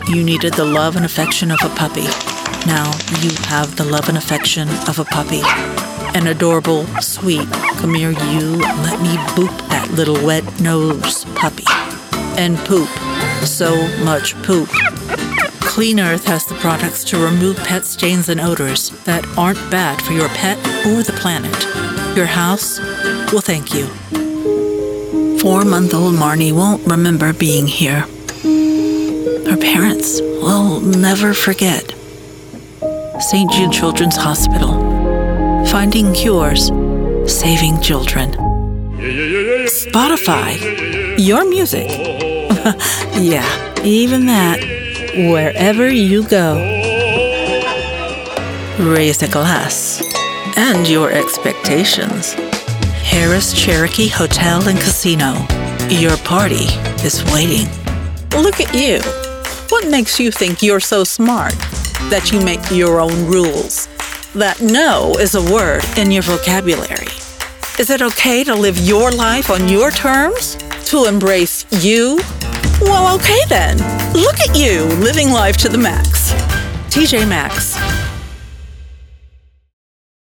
you needed the love and affection of a puppy. Now you have the love and affection of a puppy. An adorable, sweet, come here you, let me boop that little wet-nosed puppy. And poop. So much poop. Clean Earth has the products to remove pet stains and odors that aren't bad for your pet or the planet. Your house will thank you. 4-month-old Marnie won't remember being here. Her parents will never forget. St. Jude Children's Hospital. Finding cures, saving children. Spotify. Your music. Yeah, even that. Wherever you go. Raise a glass. And your expectations. Harris Cherokee Hotel and Casino. Your party is waiting. Look at you. What makes you think you're so smart that you make your own rules? That no is a word in your vocabulary. Is it okay to live your life on your terms? To embrace you? Well, okay then. Look at you, living life to the max. TJ Maxx.